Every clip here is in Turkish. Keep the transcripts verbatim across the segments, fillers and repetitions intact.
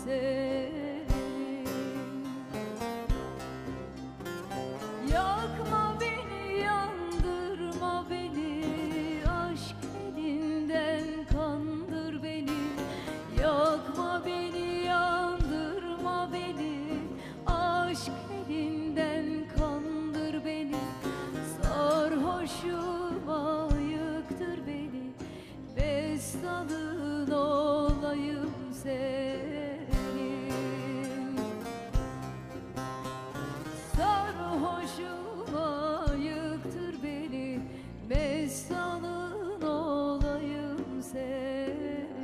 senin. Yakma beni, yandırma beni, aşk elinden kandır beni. Yakma beni, yandırma beni, aşk elinden kandır beni. Sarhoşuma yıktır beni, bestanın olayım senin. Sarhoşuma yıktır beni, bestanın olayım senin.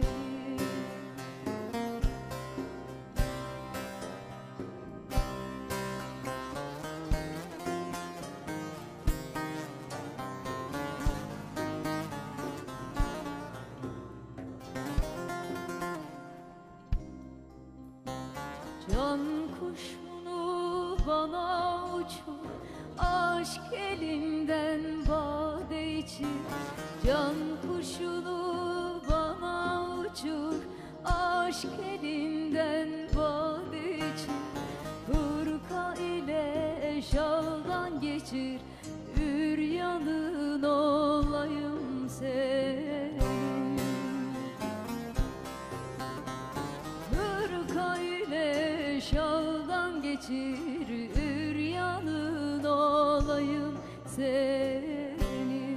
Can kuşunu bana uçur, aşk elinden bade içir. Can kuşunu bana uçur, aşk elinden bade içir. Hırka ile şaldan geçir, üryanın olayım senin. Hırka ile şaldan geçir, üryanın olayım senin.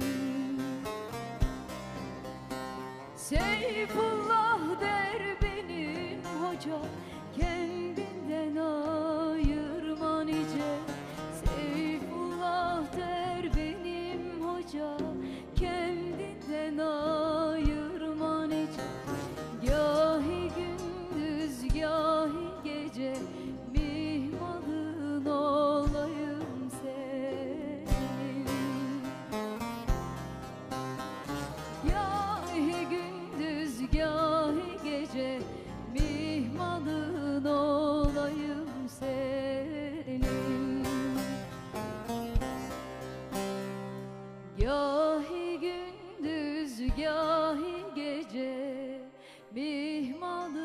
Seyfullah der benim hoca, kendinden ayırma nice. Seyfullah der benim hoca, kendinden ayırma nice. Gahi gündüz gahi gece, mihmanın olayım senin. Gahi gündüz gahi gece, mihmanın olayım senin. Gahi gündüz gahi gece, mihmanın